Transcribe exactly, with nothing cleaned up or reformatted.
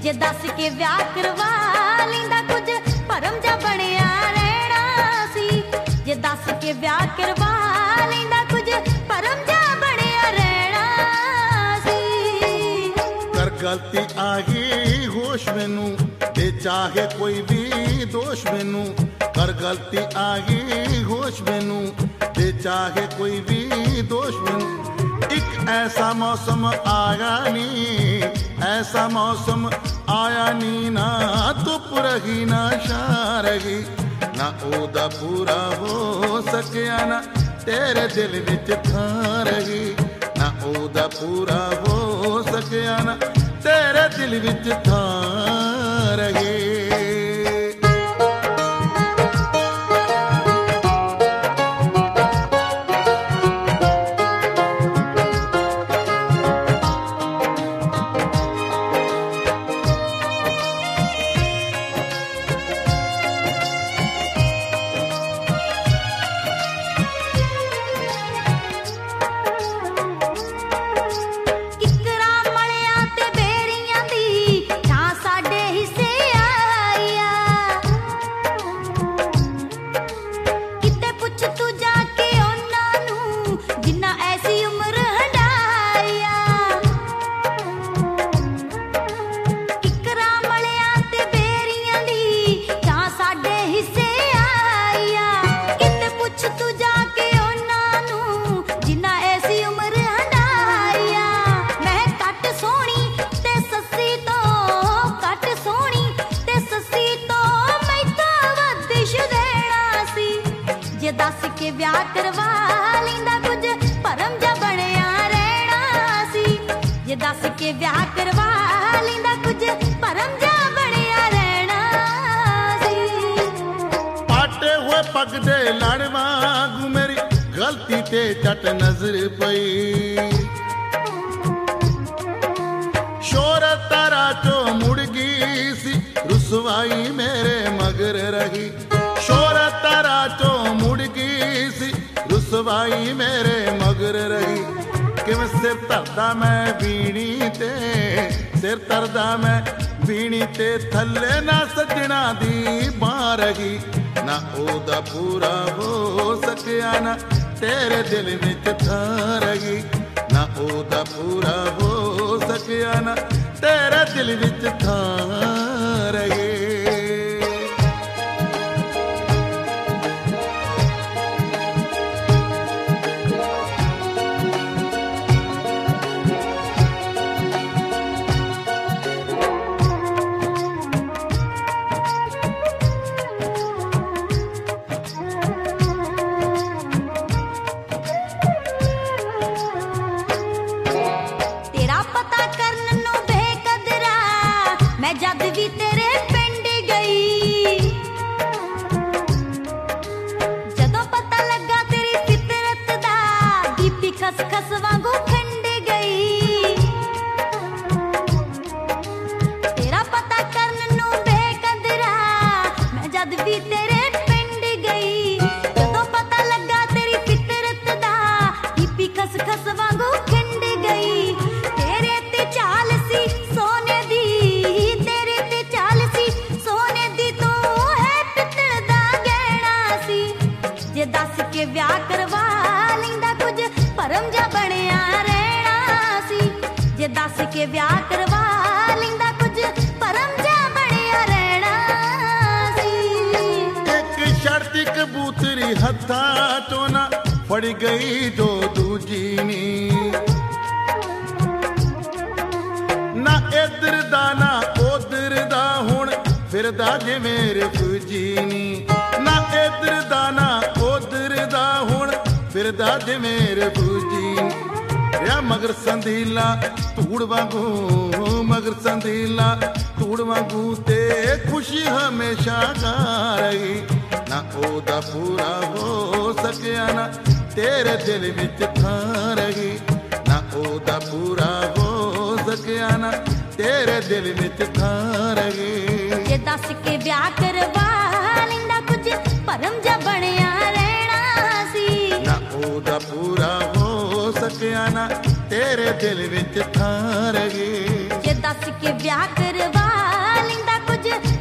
जे दस के विआह करवा लैंदा कुछ भरम जा बणिया रहना सी। जे दस के विआह करवा लैंदा कुछ भरम जा बणिया रहना सी। कर गलती आ गई होश मैनू ते चाहे कोई भी दोष मैनू। कर गलती आ गई होश मैनू ते चाहे कोई भी दोष मैनू। एक ऐसा मौसम आया नी, ऐसा मौसम आया नी, ना धुप रही ना छां रही, ना ओदा पूरा हो सकिया ना तेरे दिल विच थां रही, ना ओदा पूरा हो सकिया ना तेरे दिल विच थां रही। जे दस के विआह करवा लैंदा कुछ भरम जा बणिया रहना सी। जे दस के विआह करवा लैंदा कुछ भरम जा बणिया रहना सी। पाटे हुए पग दे लड़ वांगू मेरी गलती ते झट नजर पई। शोहरत तारा चो मुड़ गई सी, रुसवाई मेरे मगर रही। शोहरत तारा चो मुड़ गई सी, रुसवाई मेरे मगर रही। किवें सिर धरदा मैं बीणी ते, सिर धरदा मैं बीणी ते, थल्ले ना सजना दी बां रही, ना ओदा पूरा हो सकिया ना तेरे दिल विच थां रही, ना ओदा पूरा हो सकिया ना तेरे दिल विच थां रही। जद भी तेरे पिंड गई, जदों पता लगा तेरी फितरत दा, दीपी खसखस वांगू खंड गई। तेरा पता करन नूं बेकदरा, मैं जद भी तेरे पिंड गई, जदों पता लगा तेरी फितरत दा, दीपी खसखस वांगू खंड गई। तेरे ते चाल सी सोने दी, जे दस के विआह करवा लैंदा कुछ भरम जा बणिया रहना सी। जे दस के विआह करवा लैंदा कुछ भरम जा बणिया रहना सी। एक शर्त कबूतरी हत्थां चों ना फड़ गई जो दूजी नी, ना इधर दा ना उधर दा हुण फिरदा जिवें रिफूजी नी, ना इधर दा ना उधर दा हुण फिरदा जिवें रिफूजी। या मगर संधीला धूड़ वांगू, मगर संधीला धूड़ वांगू ते खुशी हमेशा गा रही, ना ओदा पूरा हो सकिया ना तेरे दिल विच थां रही, ना ओदा पूरा हो सकिया ना तेरे दिल विच थां रही। जे दस के विआह करवा लैंदा कुछ भरम जा बणिया रहना सी, ना ओदा पूरा हो सकिया ना तेरे दिल विच थां रही। जे दस के विआह करवा 'ਚ